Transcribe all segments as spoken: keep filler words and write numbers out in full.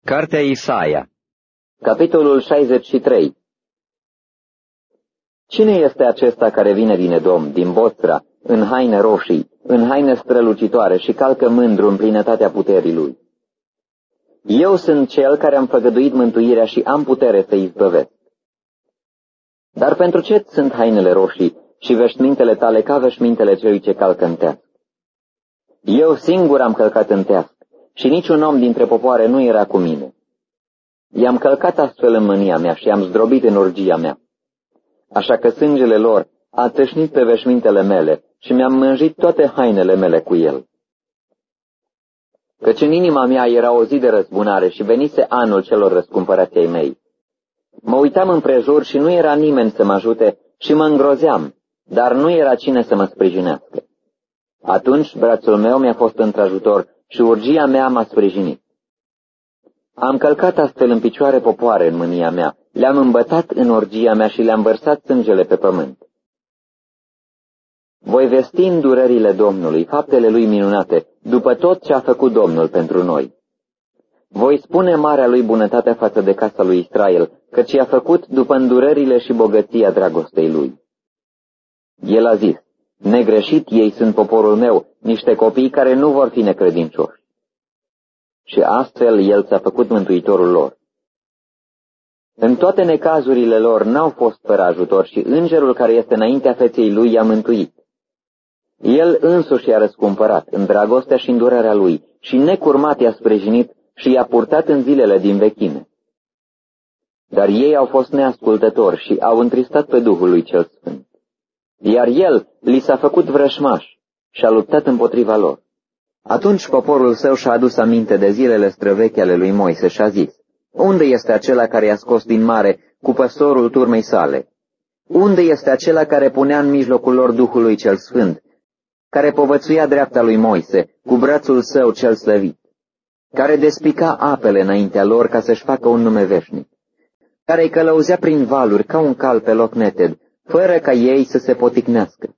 Cartea Isaia, capitolul șaizeci și trei. Cine este acesta care vine din Edom, din Boțra, în haine roșii, în haine strălucitoare și calcă mândru în plinătatea puterii lui? Eu sunt cel care am făgăduit mântuirea și am putere să izbăvesc. Dar pentru ce sunt hainele roșii și veșmintele tale ca veșmintele celui ce calcă în teasc? Eu singur am călcat în teasc și niciun om dintre popoare nu era cu mine. I-am călcat astfel în mânia mea și am zdrobit în orgia mea. Așa că sângele lor a tâșnit pe veșmintele mele și mi-am mânjit toate hainele mele cu el. Căci în inima mea era o zi de răzbunare și venise anul celor răscumpărați ai mei. Mă uitam împrejur și nu era nimeni să mă ajute și mă îngrozeam, dar nu era cine să mă sprijinească. Atunci brațul meu mi-a fost într-ajutor și urgia mea m-a sprijinit. Am călcat astfel în picioare popoare în mânia mea, le-am îmbătat în orgia mea și le-am vărsat sângele pe pământ. Voi vesti îndurările Domnului, faptele lui minunate, după tot ce a făcut Domnul pentru noi. Voi spune marea lui bunătate față de casa lui Israel, căci i-a făcut după îndurările și bogăția dragostei lui. El a zis: negreșit ei sunt poporul meu, niște copii care nu vor fi necredincioși. Și astfel el ți-a făcut mântuitorul lor. În toate necazurile lor n-au fost fără ajutor și îngerul care este înaintea feței lui i-a mântuit. El însuși i-a răscumpărat în dragostea și îndurarea lui și necurmat i-a sprijinit și i-a purtat în zilele din vechime. Dar ei au fost neascultători și au întristat pe Duhul lui cel Sfânt. Iar el li s-a făcut vrășmaș și a luptat împotriva lor. Atunci poporul său și-a adus aminte de zilele străvechi ale lui Moise și a zis: unde este acela care i-a scos din mare cu păstorul turmei sale? Unde este acela care punea în mijlocul lor Duhului cel Sfânt, care povățuia dreapta lui Moise cu brațul său cel slăvit, care despica apele înaintea lor ca să-și facă un nume veșnic, care îi călăuzea prin valuri ca un cal pe loc neted, fără ca ei să se poticnească?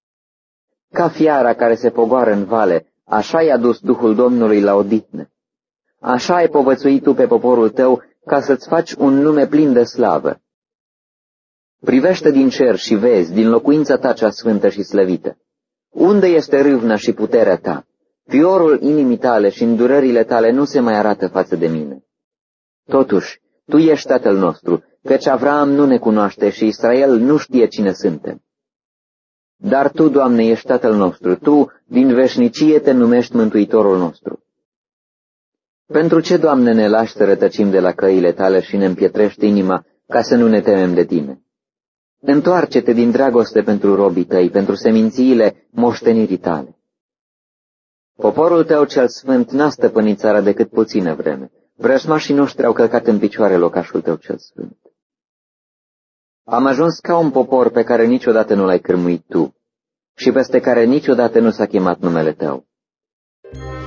Ca fiara care se pogoară în vale, așa i-a dus Duhul Domnului la odihnă. Așa ai povățuit tu pe poporul tău ca să-ți faci un nume plin de slavă. Privește din cer și vezi, din locuința ta cea sfântă și slăvită. Unde este râvna și puterea ta? Fiorul inimii tale și îndurările tale nu se mai arată față de mine. Totuși, tu ești Tatăl nostru, căci Avraam nu ne cunoaște și Israel nu știe cine suntem. Dar tu, Doamne, ești Tatăl nostru, tu, din veșnicie, te numești Mântuitorul nostru. Pentru ce, Doamne, ne lași să rătăcim de la căile tale și ne împietrești inima ca să nu ne temem de tine? Întoarce-te din dragoste pentru robii tăi, pentru semințiile moștenirii tale. Poporul tău cel sfânt n-a stăpânit țara decât puțină vreme. Vrăjmașii noștri au călcat în picioare locașul tău cel sfânt. Am ajuns ca un popor pe care niciodată nu l-ai cârmuit tu și peste care niciodată nu s-a chemat numele tău.